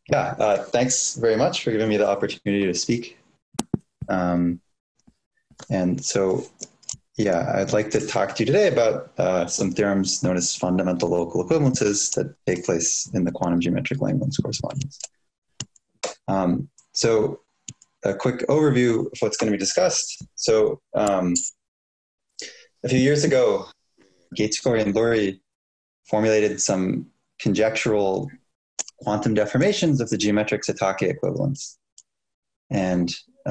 Thanks very much for giving me the opportunity to speak. Um, and so, I'd like to talk to you today about some theorems known as fundamental local equivalences that take place in the quantum geometric Langlands correspondence. So a quick overview of what's going to be discussed. A few years ago, Gates-Corey and Lurie formulated some conjectural quantum deformations of the geometric Satake equivalence. And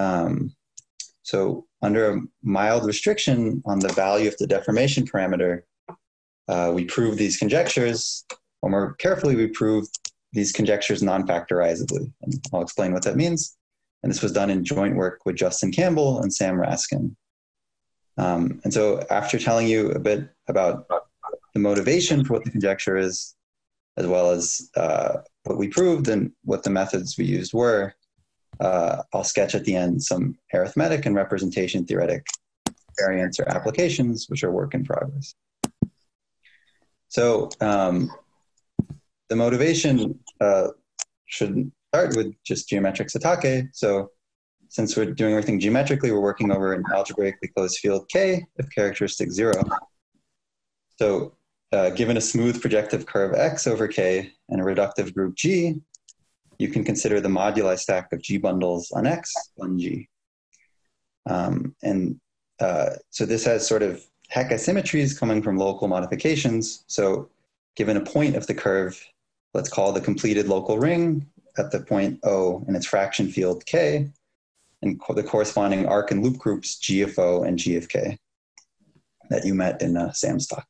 so under a mild restriction on the value of the deformation parameter, we proved these conjectures, or more carefully, we proved these conjectures non-factorizably. And I'll explain what that means. And this was done in joint work with Justin Campbell and Sam Raskin. And so after telling you a bit about the motivation for what the conjecture is, as well as what we proved and what the methods we used were, I'll sketch at the end some arithmetic and representation theoretic variants or applications, which are work in progress. So the motivation should start with just geometric Satake. So since we're doing everything geometrically, we're working over an algebraically closed field K of characteristic 0. So given a smooth projective curve X over K and a reductive group G, you can consider the moduli stack of G bundles on X on G. So this has sort of Hecke symmetries coming from local modifications. So given a point of the curve, let's call the completed local ring at the point O in its fraction field K, and the corresponding arc and loop groups G of O and G of K that you met in Sam's talk.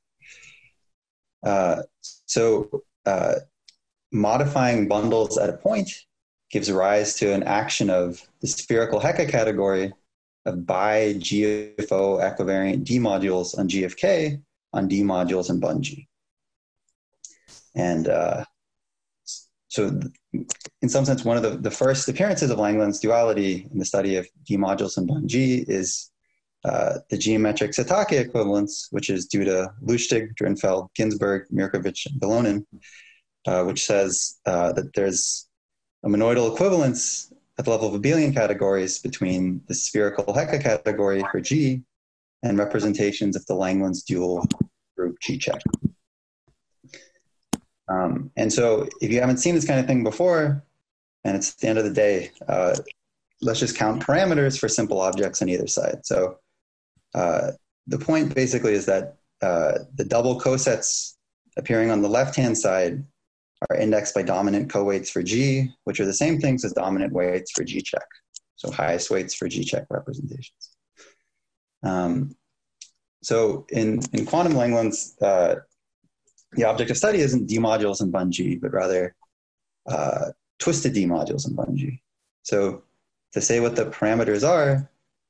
Modifying bundles at a point gives rise to an action of the spherical Hecke category of bi GFO equivariant D modules on G of K on D modules and Bun G. And so in some sense, one of the first appearances of Langlands duality in the study of D modules and Bun G is the geometric Satake equivalence, which is due to Lustig, Drinfeld, Ginsburg, Mirkovich, and Belonen, which says that there's a monoidal equivalence at the level of abelian categories between the spherical Hecke category for G and representations of the Langlands dual group G check. And so if you haven't seen this kind of thing before, and it's the end of the day, let's just count parameters for simple objects on either side. So the point basically is that the double cosets appearing on the left-hand side are indexed by dominant co-weights for G, which are the same things as dominant weights for G check. So highest weights for G check representations. So in quantum Langlands, the object of study isn't D modules and Bun G, but rather twisted D modules and Bun G. So to say what the parameters are,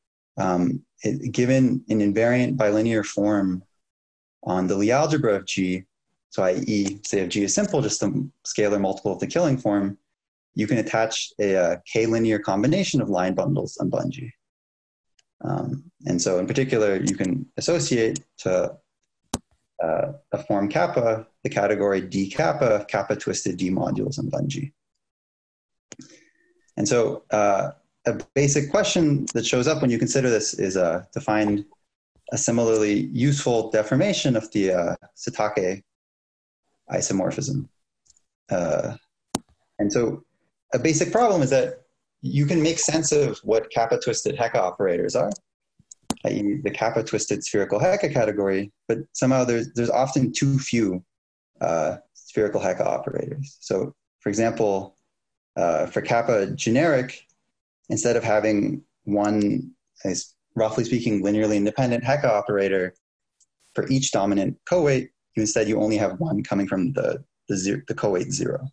given an invariant bilinear form on the Lie algebra of G, so i.e., say if G is simple, just a scalar multiple of the Killing form, you can attach a K-linear combination of line bundles on Bun G. And so in particular, you can associate to a form kappa, the category D kappa, kappa twisted D modules on Bun G. And so a basic question that shows up when you consider this is to find a similarly useful deformation of the Satake isomorphism. And so a basic problem is that you can make sense of what kappa twisted Hecke operators are, i.e. the kappa twisted spherical Hecke category, but somehow there's often too few spherical Hecke operators. So for example, for kappa generic, instead of having one, roughly speaking, linearly independent Hecke operator for each dominant co-weight, you only have one coming from the co-weight 0.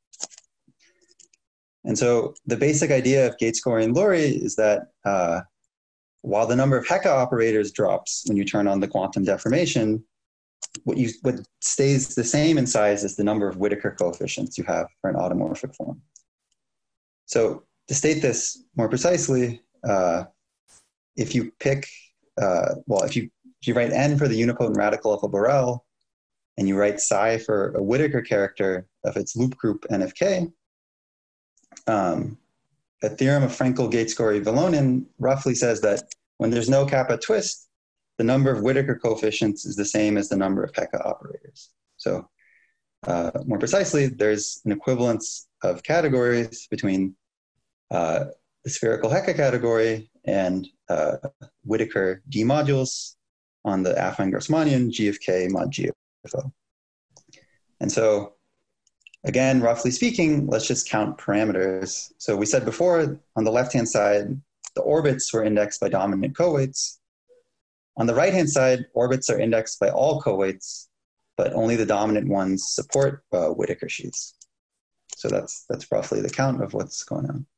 And so the basic idea of Gates-Corey and Lurie is that while the number of Hecke operators drops when you turn on the quantum deformation, what stays the same in size is the number of Whittaker coefficients you have for an automorphic form. So to state this more precisely, if you pick, if you write n for the unipotent radical of a Borel, and you write psi for a Whittaker character of its loop group N of K, A theorem of Frenkel, Gates-Gorey, Valonin roughly says that when there's no kappa twist, the number of Whittaker coefficients is the same as the number of Hecke operators. So more precisely, there's an equivalence of categories between the spherical Hecke category and Whittaker D modules on the affine-Grassmannian G of K mod GFO. And so again, roughly speaking, let's just count parameters. So we said before, on the left-hand side, the orbits were indexed by dominant co-weights. On the right-hand side, orbits are indexed by all co-weights, but only the dominant ones support Whittaker sheaths. So that's roughly the count of what's going on.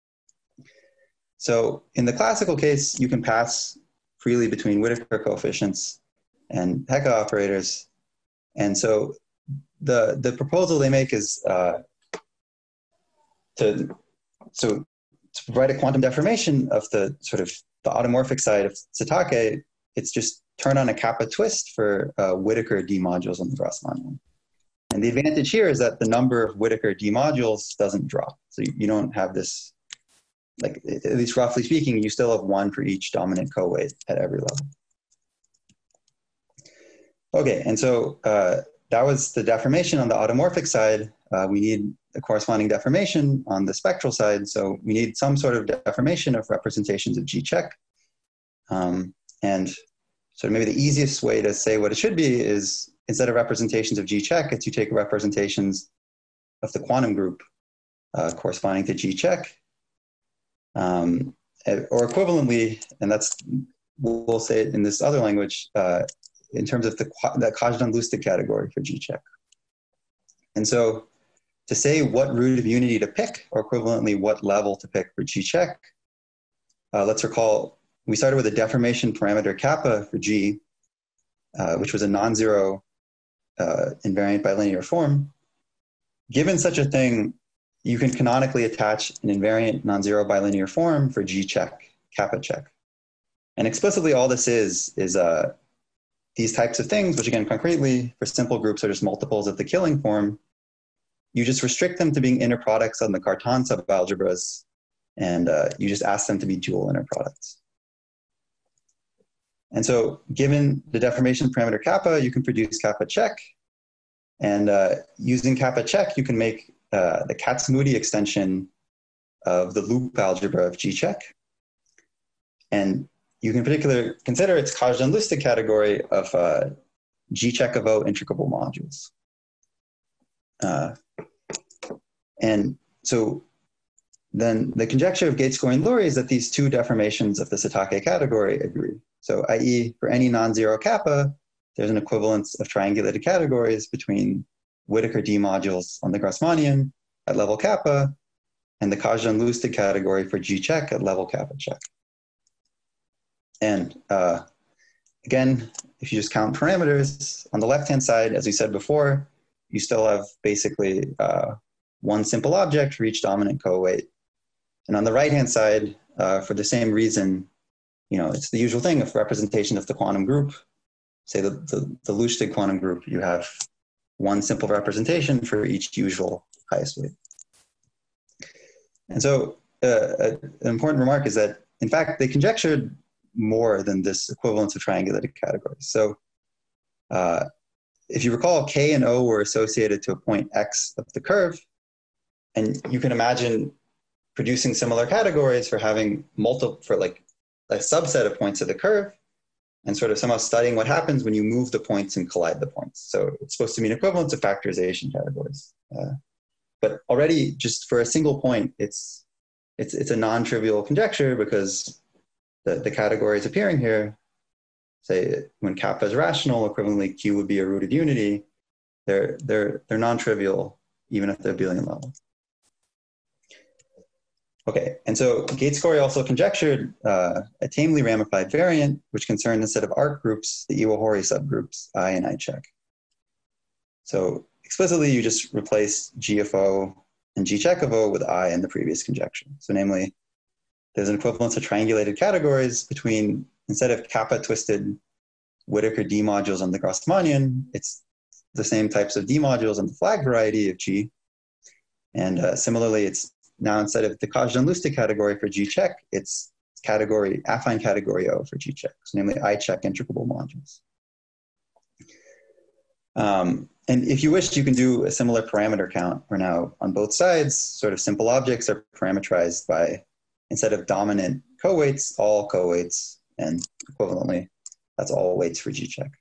So in the classical case, you can pass freely between Whittaker coefficients and Hecke operators. And so the proposal they make is to provide a quantum deformation of the sort of the automorphic side of Satake. It's just turn on a kappa twist for Whittaker D modules on the Grassmannian. And the advantage here is that the number of Whittaker D modules doesn't drop. So you don't have this, like, at least roughly speaking, you still have one for each dominant co-weight at every level. Okay, and so that was the deformation on the automorphic side. We need a corresponding deformation on the spectral side. So we need some sort of deformation of representations of G check. And so maybe the easiest way to say what it should be is, instead of representations of G check, it's you take representations of the quantum group corresponding to G check. Or equivalently, and that's, we'll say it in this other language, in terms of the Kazhdan-Lustig category for G check. And so to say what root of unity to pick, or equivalently what level to pick for G check, let's recall we started with a deformation parameter kappa for G, which was a non-zero invariant bilinear form. Given such a thing, you can canonically attach an invariant non-zero bilinear form for G check, kappa check. And explicitly all this is these types of things, which again, concretely for simple groups are just multiples of the killing form. You just restrict them to being inner products on the Cartan subalgebras, and you just ask them to be dual inner products. And so given the deformation parameter kappa, you can produce kappa check. And using kappa check, you can make the Kac-Moody extension of the loop algebra of G check. And you can in particular consider its Kazhdan-Lustig category of G check of O intricable modules. And so then the conjecture of Gates-Gorey and Lurie is that these two deformations of the Satake category agree. So i.e. for any non-zero kappa, there's an equivalence of triangulated categories between Whittaker D modules on the Grassmannian at level kappa and the Kazhdan-Lustig category for G check at level kappa check. And again, if you just count parameters, on the left-hand side, as we said before, you still have basically one simple object for each dominant co-weight. And on the right-hand side, for the same reason, you know, it's the usual thing of representation of the quantum group. Say the Lustig quantum group, you have one simple representation for each usual highest weight. And so an important remark is that, in fact, they conjectured more than this equivalence of triangulated categories. So if you recall, K and O were associated to a point X of the curve. And you can imagine producing similar categories for having for like a subset of points of the curve, and sort of somehow studying what happens when you move the points and collide the points. So it's supposed to mean equivalence of factorization categories. But already just for a single point, it's a non-trivial conjecture, because the categories appearing here, say when kappa is rational, equivalently Q would be a root of unity. They're non-trivial, even if they're abelian level. Okay, and so Gates-Gorey also conjectured a tamely ramified variant, which concerned, instead of arc groups, the Iwahori subgroups I and I check. So explicitly, you just replace G of O and G check of O with I in the previous conjecture. So namely, there's an equivalence of triangulated categories between, instead of kappa twisted Whittaker D modules on the Grassmannian, it's the same types of D modules on the flag variety of G. And similarly, it's now instead of the Kazhdan-Lusztig category for G check, it's category, affine category O for G check, so namely I check integrable modules. And if you wish, you can do a similar parameter count where now on both sides, sort of simple objects are parameterized by, instead of dominant co-weights, all co-weights, and equivalently, that's all weights for G check.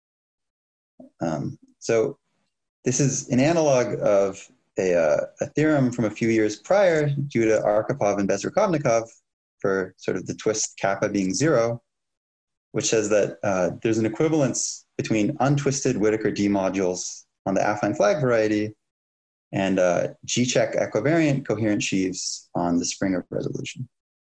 So this is an analog of a theorem from a few years prior due to Arkhipov and Bezrukovnikov for sort of the twist kappa being 0, which says that there's an equivalence between untwisted Whittaker D modules on the affine flag variety and G-check equivariant coherent sheaves on the Springer resolution.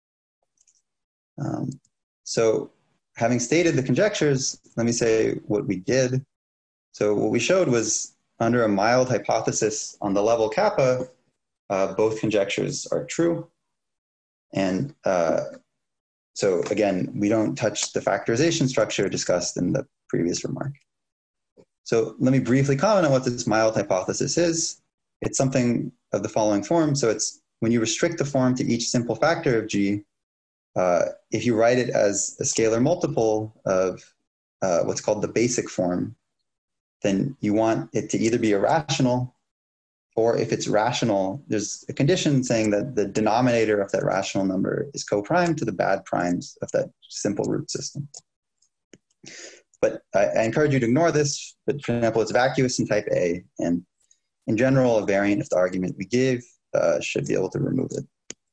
So having stated the conjectures, let me say what we did. So what we showed was under a mild hypothesis on the level kappa, both conjectures are true. And so again, we don't touch the factorization structure discussed in the previous remark. So let me briefly comment on what this mild hypothesis is. It's something of the following form. So it's when you restrict the form to each simple factor of G, if you write it as a scalar multiple of what's called the basic form, then you want it to either be irrational, or if it's rational, there's a condition saying that the denominator of that rational number is co-prime to the bad primes of that simple root system. But I encourage you to ignore this. But for example, it's vacuous in type A, and in general, a variant of the argument we gave should be able to remove it.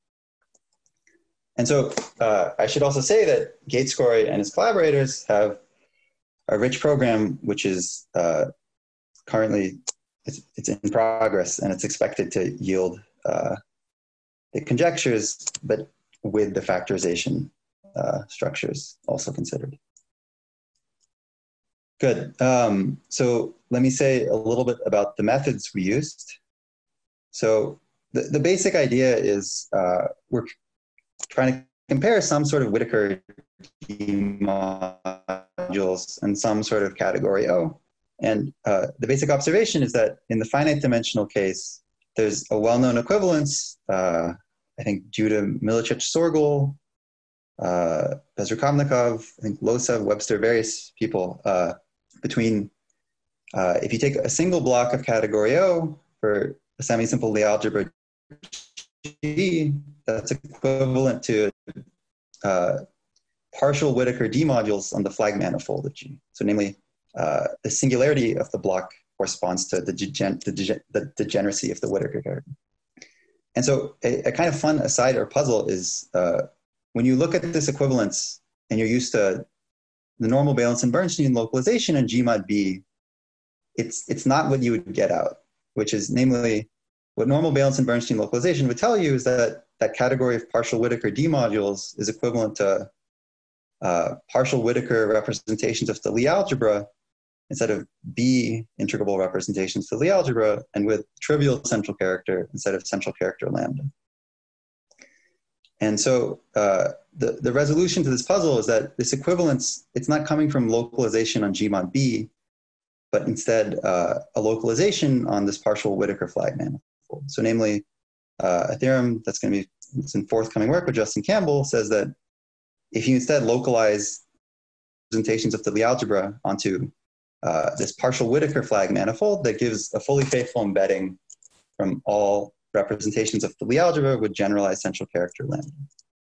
And so I should also say that Gatescory and his collaborators have a rich program, which is currently, it's in progress, and it's expected to yield the conjectures, but with the factorization structures also considered. Good. So let me say a little bit about the methods we used. So the basic idea is we're trying to compare some sort of Whittaker modules and some sort of category O. And the basic observation is that in the finite dimensional case, there's a well-known equivalence, I think due to Milicic, Sorgel, Bezrukovnikov, I think Losev, Webster, various people, between, if you take a single block of category O for a semi-simple Lie algebra G, that's equivalent to partial Whittaker D modules on the flag manifold of G. So namely, the singularity of the block corresponds to the degeneracy of the Whittaker character. And so a kind of fun aside or puzzle is when you look at this equivalence and you're used to the normal Beilinson and Bernstein localization in G mod B, it's not what you would get out, which is namely what normal Beilinson and Bernstein localization would tell you is that that category of partial Whittaker D modules is equivalent to partial Whittaker representations of the Lie algebra instead of B integrable representations to the Lie algebra, and with trivial central character instead of central character lambda. And so the resolution to this puzzle is that this equivalence, it's not coming from localization on G mod B, but instead a localization on this partial Whittaker flag manifold. So namely, a theorem that's going to be, it's in forthcoming work with Justin Campbell, says that if you instead localize representations of the Lie algebra onto this partial Whittaker flag manifold, that gives a fully faithful embedding from all representations of the Lie algebra with generalized central character lambda.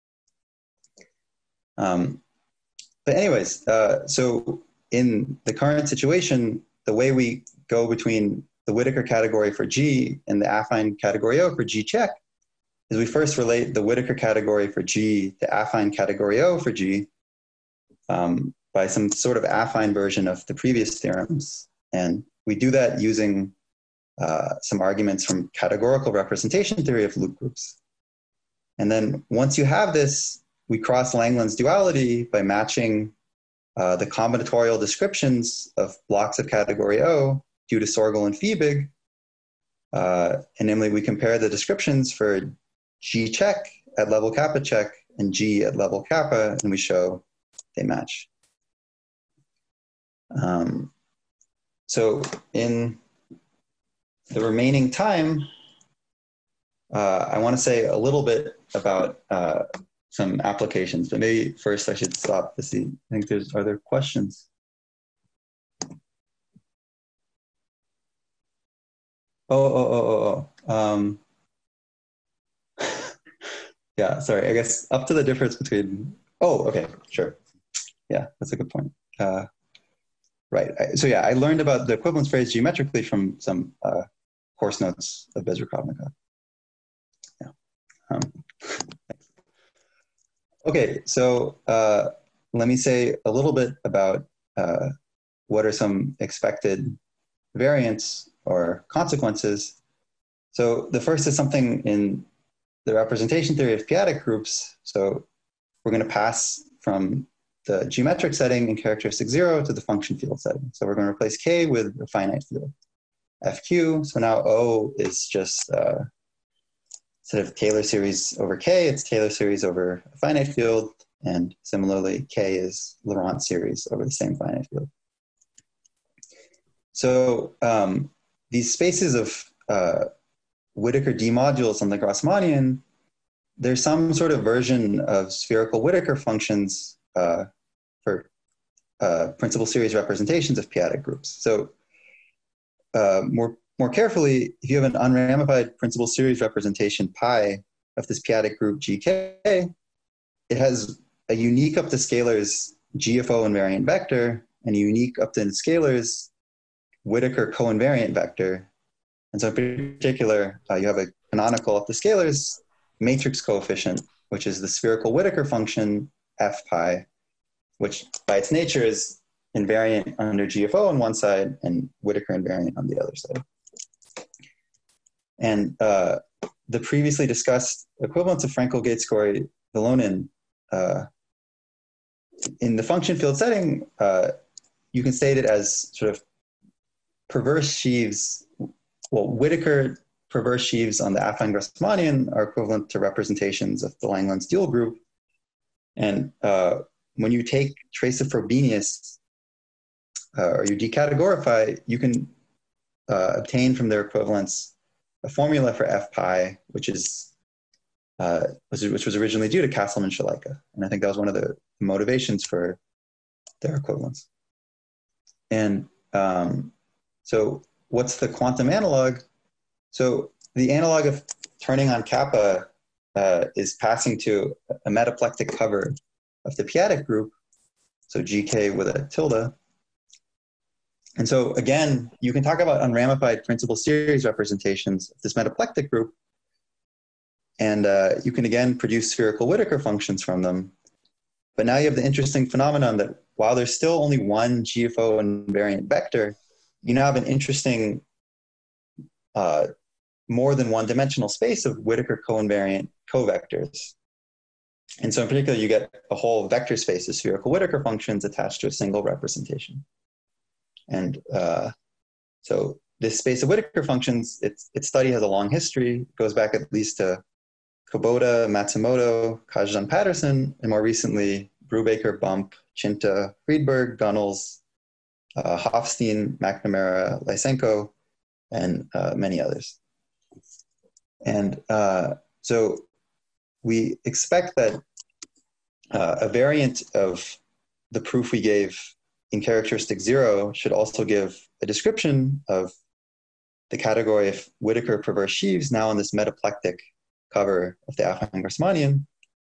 But anyways, so in the current situation, the way we go between the Whittaker category for G and the affine category O for G check is we first relate the Whittaker category for G to affine category O for G by some sort of affine version of the previous theorems. And we do that using some arguments from categorical representation theory of loop groups. And then once you have this, we cross Langland's duality by matching the combinatorial descriptions of blocks of category O due to Sorgel and Fiebig. And namely, we compare the descriptions for G check at level kappa check and G at level kappa, and we show they match. So in the remaining time, I want to say a little bit about some applications, but maybe first I should stop to see. I think are there questions? Yeah, sorry, I guess up to the difference between, okay, sure. Yeah, that's a good point. Right, so yeah, I learned about the equivalence phrase geometrically from some course notes of Bezrikhovnikov. Yeah. Okay, so let me say a little bit about what are some expected variants or consequences. So the first is something in the representation theory of p-adic groups. So we're going to pass from the geometric setting in characteristic 0 to the function field setting. So we're going to replace K with a finite field, FQ. So now O is just instead of Taylor series over K, it's Taylor series over a finite field. And similarly, K is Laurent series over the same finite field. So these spaces of Whittaker D modules on the Grassmannian, there's some sort of version of spherical Whittaker functions for principal series representations of p-adic groups. So more carefully, if you have an unramified principal series representation pi of this p-adic group GK, it has a unique up to scalars GFO invariant vector and a unique up to scalars Whittaker co-invariant vector. And so in particular, you have a canonical up to scalars matrix coefficient, which is the spherical Whittaker function f pi, which by its nature is invariant under GFO on one side and Whittaker invariant on the other side. And the previously discussed equivalence of Frankel-Gates-Corey-Valonin in the function field setting, you can state it as sort of perverse sheaves. Well, Whittaker perverse sheaves on the affine Grassmannian are equivalent to representations of the Langlands dual group. And when you take trace of Frobenius or you decategorify, you can obtain from their equivalence a formula for f pi, which was originally due to Castleman-Shaleika. And I think that was one of the motivations for their equivalence. And so what's the quantum analog? So the analog of turning on kappa is passing to a metaplectic cover of the p-adic group, so GK with a tilde. And so again, you can talk about unramified principal series representations of this metaplectic group, and you can again produce spherical Whittaker functions from them. But now you have the interesting phenomenon that while there's still only one GFO invariant vector, you now have an interesting more than one dimensional space of Whittaker co-invariant covectors. And so in particular, you get a whole vector space of spherical Whittaker functions attached to a single representation. And so this space of Whittaker functions, its study has a long history. It goes back at least to Kubota, Matsumoto, Kazjan Patterson, and more recently, Brubaker, Bump, Chinta, Friedberg, Gunnels, Hofstein, McNamara, Lysenko, and many others. And so we expect that a variant of the proof we gave in characteristic 0 should also give a description of the category of Whittaker perverse sheaves now on this metaplectic cover of the affine Grassmannian.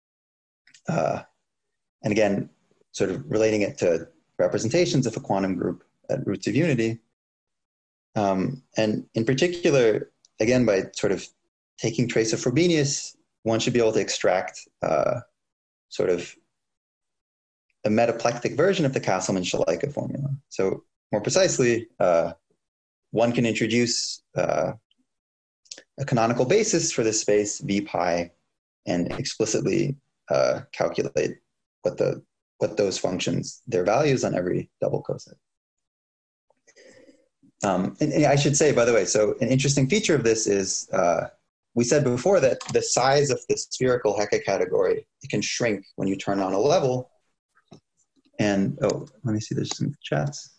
And again, sort of relating it to representations of a quantum group at roots of unity. And in particular, again, by sort of taking trace of Frobenius, one should be able to extract sort of a metaplectic version of the Castleman-Shaleika formula. So more precisely, one can introduce a canonical basis for this space, V pi, and explicitly calculate what those functions, their values on every double coset. And I should say, by the way, so an interesting feature of this is we said before that the size of the spherical Hecke category, it can shrink when you turn on a level. And, oh, let me see, there's some chats.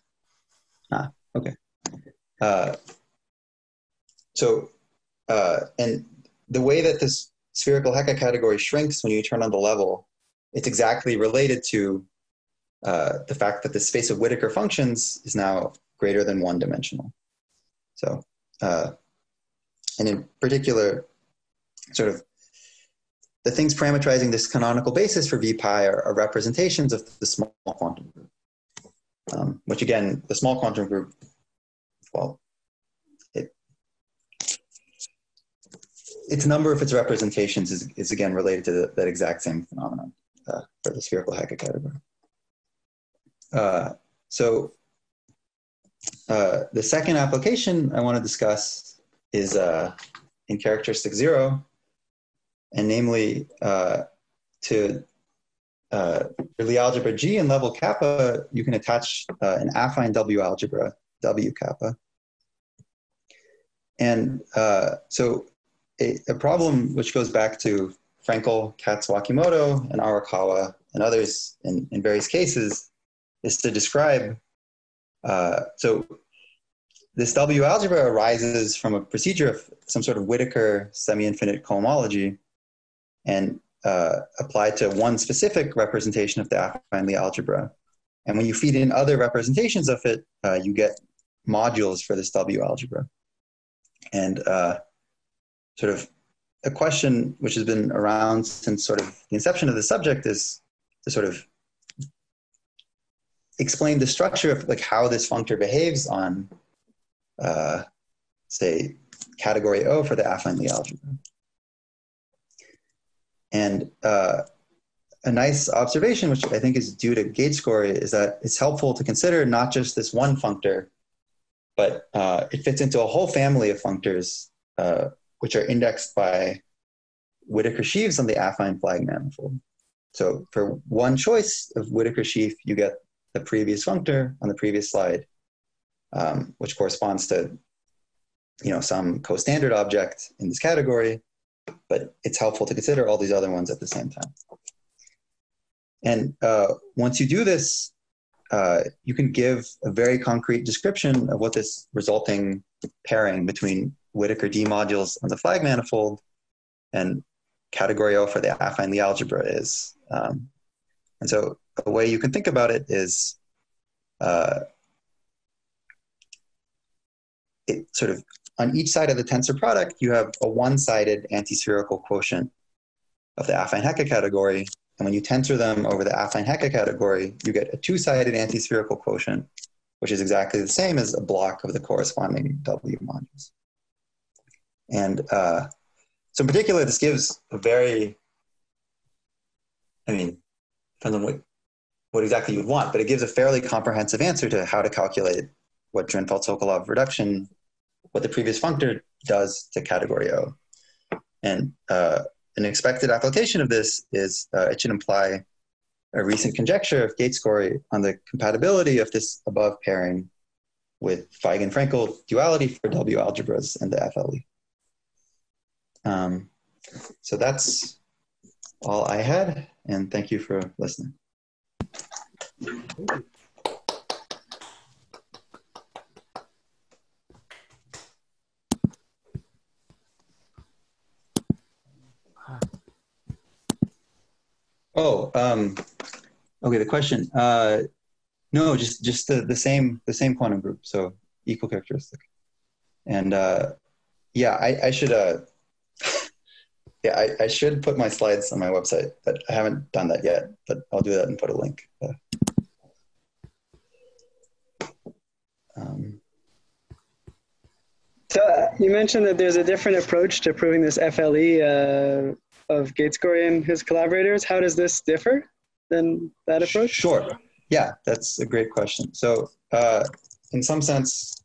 Okay. And the way that this spherical Hecke category shrinks when you turn on the level, it's exactly related to the fact that the space of Whittaker functions is now greater than one dimensional. So, and in particular, sort of the things parameterizing this canonical basis for V pi are representations of the small quantum group, which again, the small quantum group, well, its number of its representations is again related to that exact same phenomenon for the spherical Hecke category. So the second application I want to discuss is in characteristic 0, and namely to Lie algebra G and level kappa, you can attach an affine W algebra, W kappa. And so a problem which goes back to Frenkel, Katsuakimoto, and Arakawa, and others in various cases, is to describe, so this W algebra arises from a procedure of some sort of Whittaker semi-infinite cohomology and applied to one specific representation of the affine Lie algebra. And when you feed in other representations of it, you get modules for this W algebra. And sort of a question which has been around since sort of the inception of the subject is to sort of explain the structure of like how this functor behaves on, say, category O for the affine Lie algebra. And a nice observation, which I think is due to Gaitscory, is that it's helpful to consider not just this one functor, but it fits into a whole family of functors which are indexed by Whittaker sheaves on the affine flag manifold. So for one choice of Whittaker sheaf, you get the previous functor on the previous slide, which corresponds to, you know, some co-standard object in this category, but it's helpful to consider all these other ones at the same time. And once you do this, you can give a very concrete description of what this resulting pairing between Whittaker D modules on the flag manifold and category O for the affine Lie algebra is. And so a way you can think about it is it sort of on each side of the tensor product, you have a one-sided anti-spherical quotient of the affine Hecke category. And when you tensor them over the affine Hecke category, you get a two-sided anti-spherical quotient, which is exactly the same as a block of the corresponding W modules. And so in particular, this gives a very, I mean, depends on what exactly you would want, but it gives a fairly comprehensive answer to how to calculate what Drinfeld-Sokolov reduction, what the previous functor does to category O. And an expected application of this is it should imply a recent conjecture of Gaitscory on the compatibility of this above pairing with Feigen-Frenkel duality for W algebras and the FLE. So that's all I had, and thank you for listening. Oh, okay. The question. No, just the same quantum group. So equal characteristic. And yeah, I should yeah, I should put my slides on my website, but I haven't done that yet. But I'll do that and put a link. So you mentioned that there's a different approach to proving this FLE of Gaitscory and his collaborators. How does this differ than that approach? Sure. Yeah, that's a great question. So in some sense,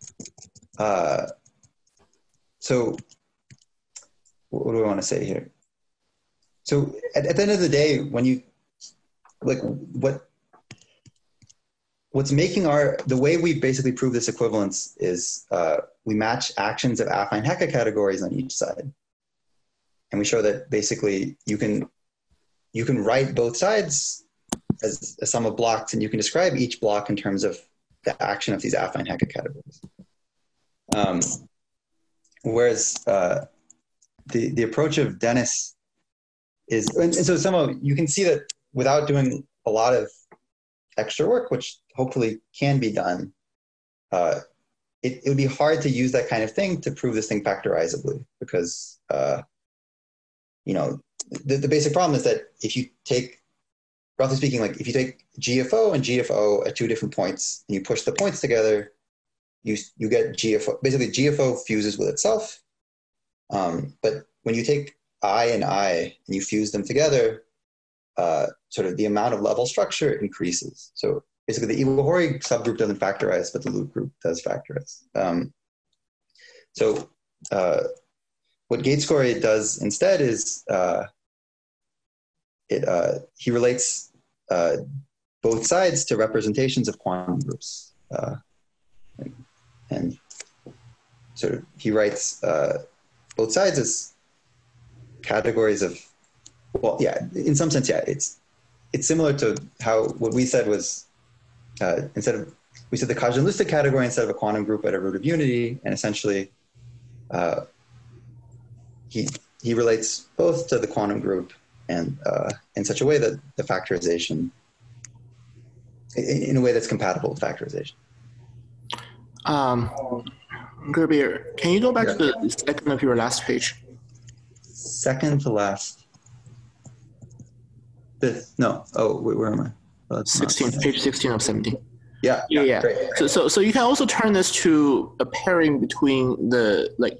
so what do I want to say here? So at the end of the day, when you, like what's making the way we basically prove this equivalence is we match actions of affine Hecke categories on each side. And we show that basically you can write both sides as a sum of blocks, and you can describe each block in terms of the action of these affine Hecke categories. Whereas the approach of Dennis is, and so somehow you can see that without doing a lot of extra work, which hopefully can be done, it would be hard to use that kind of thing to prove this thing factorizably, because the basic problem is that if you take, roughly speaking, like if you take GFO and GFO at two different points and you push the points together, you get GFO. Basically, GFO fuses with itself. But when you take I and I and you fuse them together, sort of the amount of level structure increases. So basically, the Iwahori subgroup doesn't factorize, but the loop group does factorize. What Gatescory does instead is he relates both sides to representations of quantum groups, and sort of he writes both sides as categories of, well, yeah, in some sense, yeah, it's similar to how what we said was we said the casualistic category instead of a quantum group at a root of unity, and essentially he relates both to the quantum group and in such a way that the factorization, in a way that's compatible with factorization. Gerbier, can you go back to the second of your last page? Second to last. Fifth, no. Oh, wait, where am I? Oh, 16, page 16 of 17. Yeah. Great. So you can also turn this to a pairing between the, like,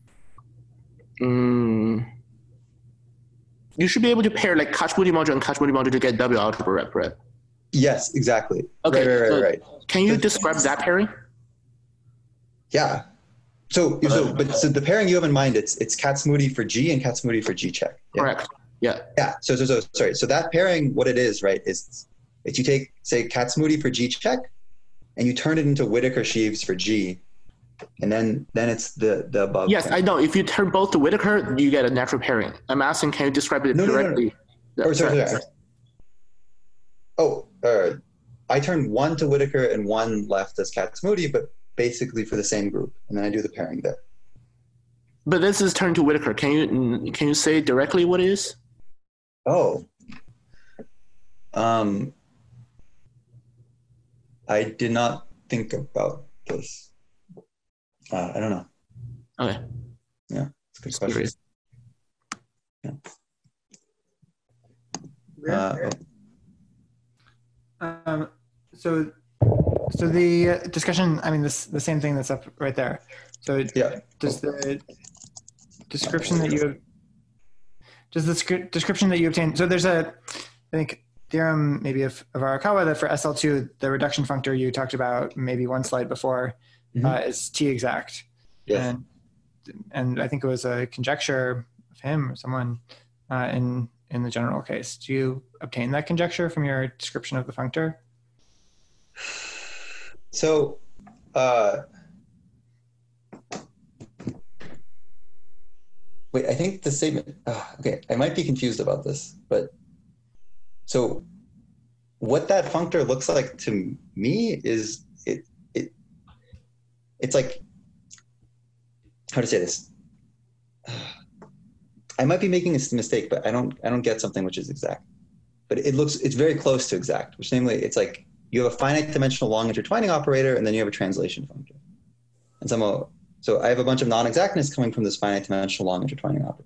you should be able to pair like Kac-Moody module and Kac-Moody module to get W algebra rep, right? Yes, exactly. Okay. Right. Can you describe that pairing? Yeah. So the pairing you have in mind, it's Kac-Moody for G and Kac-Moody for G check. Yeah? Correct. Yeah. Yeah. So sorry. So that pairing, what it is, right, is you take, say, Kac-Moody for G check, and you turn it into Whittaker-Sheaves for G, and then it's the above. Yes, pairing. I know. If you turn both to Whittaker, you get a natural pairing. I'm asking, can you describe it directly? No. Sorry. I turn one to Whittaker and one left as Kac-Moody, but basically for the same group, and then I do the pairing there. But this is turned to Whittaker. Can you say directly what it is? Oh. I did not think about this. I don't know. Okay. Yeah, it's a good question. Yeah. So the discussion, I mean, the same thing that's up right there. So yeah. Does the description that you obtain, so there's I think, theorem maybe of Arakawa that for SL2, the reduction functor you talked about maybe one slide before is T exact. Yes. And I think it was a conjecture of him or someone in the general case. Do you obtain that conjecture from your description of the functor? So, wait, I think the statement, okay, I might be confused about this, but so what that functor looks like to me is it's like, how to say this? I might be making a mistake, but I don't get something which is exact, but it's very close to exact, which namely it's like you have a finite dimensional long intertwining operator and then you have a translation functor. And so I have a bunch of non-exactness coming from this finite dimensional long intertwining operator.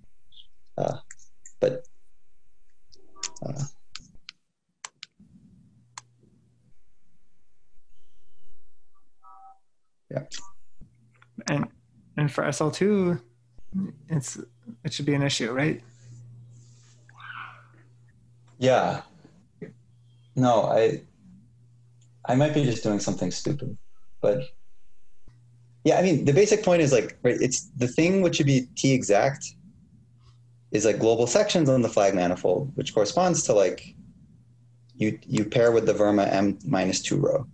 Yeah. And for SL2, it should be an issue, right? Yeah. No, I might be just doing something stupid, but yeah, I mean, the basic point is like, right, it's the thing which should be T exact is like global sections on the flag manifold, which corresponds to like, you pair with the Verma M-2 row.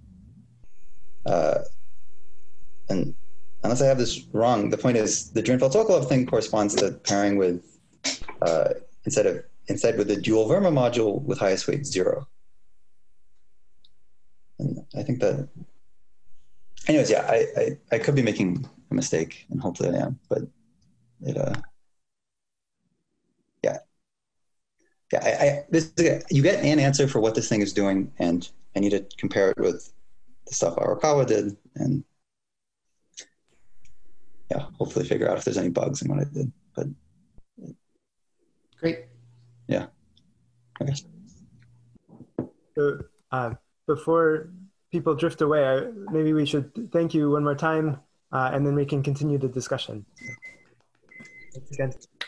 And unless I have this wrong, the point is the Drinfeld-Sokolov thing corresponds to pairing with, instead with the dual Verma module with highest weight 0. And I think that, anyways, yeah, I could be making a mistake, and hopefully I am, but yeah, you get an answer for what this thing is doing, and I need to compare it with the stuff Arakawa did, and yeah, hopefully figure out if there's any bugs in what I did. But Great. yeah, okay. So before people drift away, maybe we should thank you one more time, and then we can continue the discussion. Thanks again.